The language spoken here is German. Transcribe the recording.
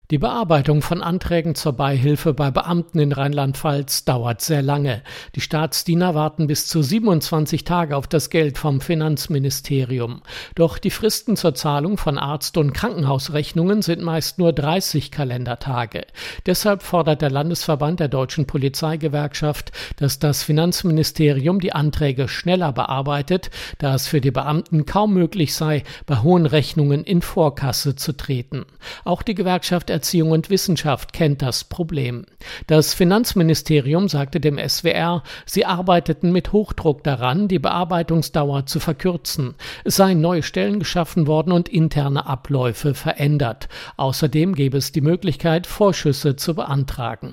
Die Bearbeitung von Anträgen zur Beihilfe bei Beamten in Rheinland-Pfalz dauert sehr lange. Die Staatsdiener warten bis zu 27 Tage auf das Geld vom Finanzministerium. Doch die Fristen zur Zahlung von Arzt- und Krankenhausrechnungen sind meist nur 30 Kalendertage. Deshalb fordert der Landesverband der Deutschen Polizeigewerkschaft, dass das Finanzministerium die Anträge schneller bearbeitet, da es für die Beamten kaum möglich sei, bei hohen Rechnungen in Vorkasse zu treten. Auch die Gewerkschaft Erziehung und Wissenschaft kennt das Problem. Das Finanzministerium sagte dem SWR, sie arbeiteten mit Hochdruck daran, die Bearbeitungsdauer zu verkürzen. Es seien neue Stellen geschaffen worden und interne Abläufe verändert. Außerdem gäbe es die Möglichkeit, Vorschüsse zu beantragen.